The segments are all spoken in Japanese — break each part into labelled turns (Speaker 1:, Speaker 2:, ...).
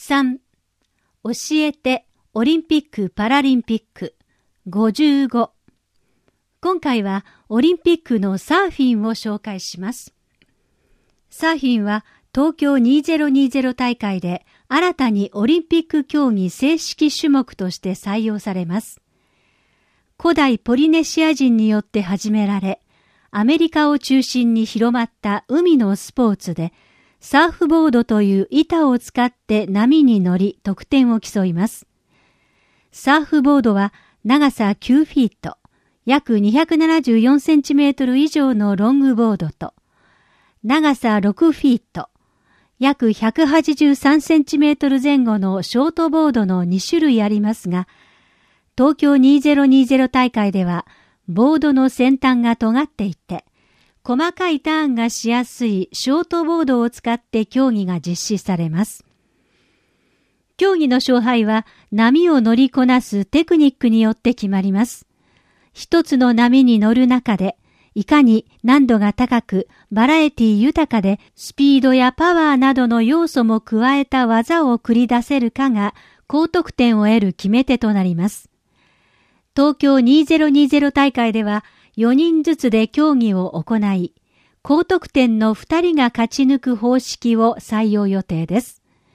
Speaker 1: 3. 教えてオリンピック・パラリンピック55。今回はオリンピックのサーフィンを紹介します。サーフィンは東京2020大会で新たにオリンピック競技正式種目として採用されます。古代ポリネシア人によって始められ、アメリカを中心に広まった海のスポーツで、サーフボードという板を使って波に乗り得点を競います。サーフボードは長さ9フィート、約274センチメートル以上のロングボードと、長さ6フィート、約183センチメートル前後のショートボードの2種類ありますが、東京2020大会では、ボードの先端が尖っていて、細かいターンがしやすいショートボードを使って競技が実施されます。競技の勝敗は波を乗りこなすテクニックによって決まります。一つの波に乗る中で、いかに難度が高くバラエティ豊かでスピードやパワーなどの要素も加えた技を繰り出せるかが高得点を得る決め手となります。東京2020大会では4人ずつで競技を行い、高得点の2人が勝ち抜く方式を採用予定です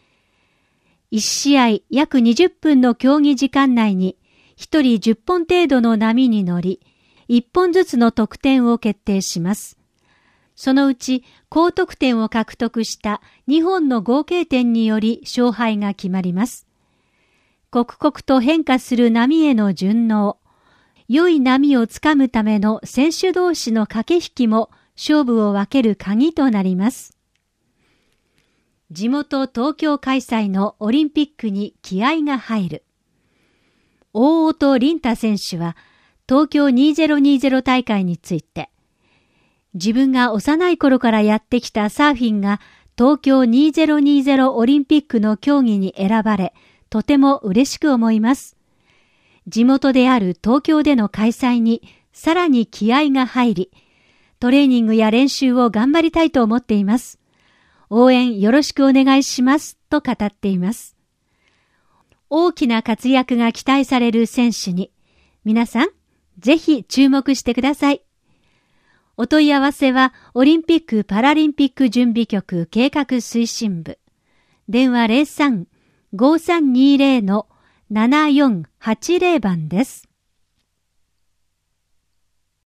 Speaker 1: 。1試合約20分の競技時間内に1人10本程度の波に乗り、1本ずつの得点を決定します。そのうち高得点を獲得した2本の合計点により勝敗が決まります。刻々と変化する波への順応、良い波をつかむための選手同士の駆け引きも勝負を分ける鍵となります。地元東京開催のオリンピックに気合が入る。大音凛太選手は東京2020大会について、自分が幼い頃からやってきたサーフィンが東京2020オリンピックの競技に選ばれ、とても嬉しく思います。地元である東京での開催にさらに気合が入り、トレーニングや練習を頑張りたいと思っています。応援よろしくお願いしますと語っています。大きな活躍が期待される選手に、皆さんぜひ注目してください。お問い合わせはオリンピック・パラリンピック準備局計画推進部。電話03-5320-7480番です。